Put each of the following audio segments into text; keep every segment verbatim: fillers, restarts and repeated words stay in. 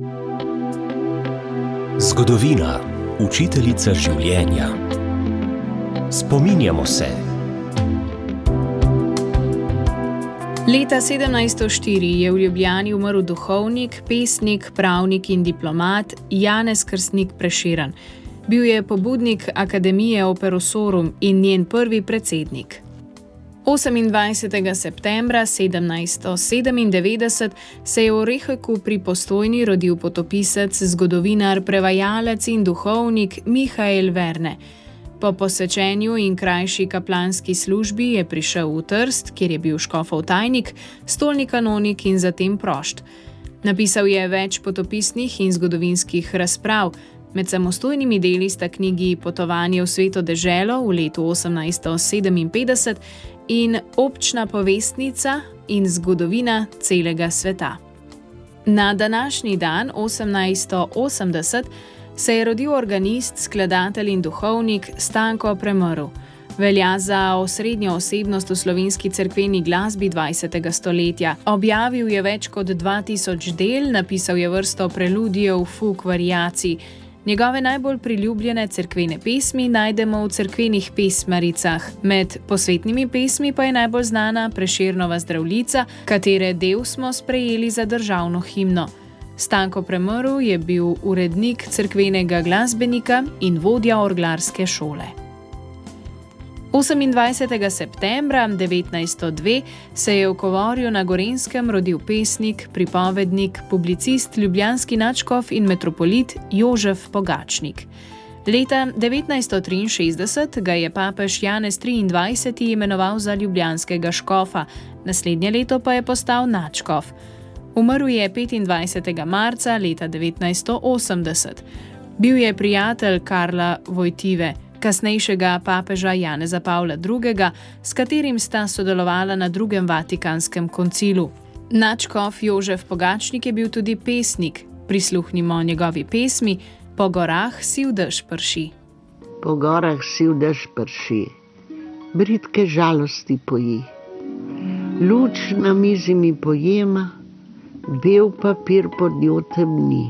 Zgodovina, učiteljica življenja. Spominjamo se. Leta sedemnajststo štiri je v Ljubljani umrl duhovnik, pesnik, pravnik in diplomat Janez Krstnik Prešeren. Bil je pobudnik Akademije Operosorum in njen prvi predsednik. osemindvajsetega septembra sedemnajststo sedemindevetdeset se je v Orehovku pri Postojni rodil potopisec, zgodovinar, prevajalec in duhovnik Mihael Verne. Po posvečenju in krajši kaplanski službi je prišel v Trst, kjer je bil škofov tajnik, stolni kanonik in zatem prošt. Napisal je več potopisnih in zgodovinskih razprav. Med samostojnimi deli sta knjigi Potovanje v sveto deželo v letu osemnajststo sedeminpetdeset in Občna povestnica in zgodovina celega sveta. Na današnji dan, osemnajststo osemdeset, se je rodil organist, skladatelj in duhovnik Stanko Premrl. Velja za osrednjo osebnost v slovenski cerkveni glasbi dvajsetega stoletja. Objavil je več kot dva tisoč del, napisal je vrsto preludijev, fug, variacij. Njegove najbolj priljubljene cerkvene pesmi najdemo v cerkvenih pesmaricah. Med posvetnimi pesmi pa je najbolj znana Prešernova Zdravljica, katere del smo sprejeli za državno himno. Stanko Premrl je bil urednik cerkvenega glasbenika in vodja orglarske šole. osemindvajsetega septembra devetnajststo dve se je v Kovorju na Gorenjskem rodil pesnik, pripovednik, publicist, ljubljanski nadškof in metropolit Jožef Pogačnik. Leta devetnajststo triinšestdeset ga je papež Janez triindvajseti imenoval za ljubljanskega škofa, naslednje leto pa je postal nadškof. Umrl je petindvajsetega marca leta devetnajststo osemdeset. Bil je prijatelj Karla Vojtive, kasnejšega papeža Janeza Pavla drugega, s katerim sta sodelovala na drugem Vatikanskem koncilu. Nadškof Jožef Pogačnik je bil tudi pesnik. Prisluhnimo njegovi pesmi Po gorah siv dež prši. Po gorah siv dež prši, bridke žalosti poji. Luč na mizi mi pojema, bel papir pod njo temni.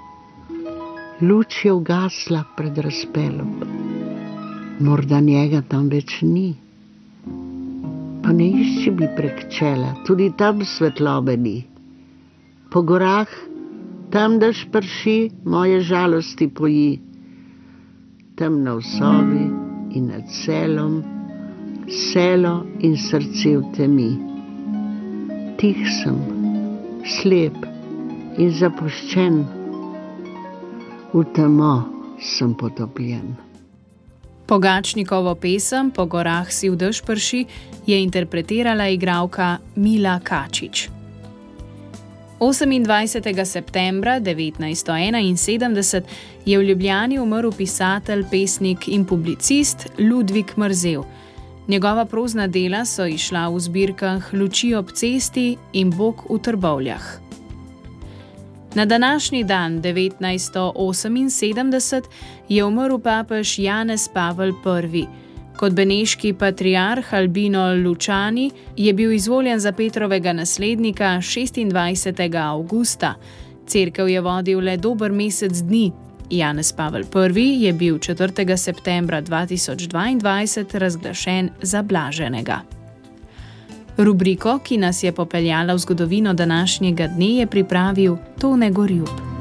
Luč je ugasla pred razpelom. Morda njega tam več ni. Pa ne išči bi prek čela, tudi tam svetlobe ni. Po gorah, tam dež prši, moje žalosti poji. Temno v sobi in nad selom, selo in srce v temi. Tih sem, slep in zapuščen, v temo sem potopljen. Pogačnikovo pesem Po gorah siv dež prši je interpretirala igralka Mila Kačič. osemindvajsetega septembra devetnajststo enainsedemdeset je v Ljubljani umrl pisatelj, pesnik in publicist Ludvik Mrzel. Njegova prozna dela so izšla v zbirkah Luči ob cesti in Bog v Trbovljah. Na današnji dan, devetnajststo oseminsedemdeset, je umrl papež Janez Pavel prvi. Kot beneški patriarh Albino Lučani je bil izvoljen za Petrovega naslednika šestindvajsetega avgusta. Cerkev je vodil le dober mesec dni. Janez Pavel prvi je bil četrtega septembra dva tisoč dvaindvajset razglašen za blaženega. Rubriko, ki nas je popeljala v zgodovino današnjega dne, je pripravil Tone Gorjup.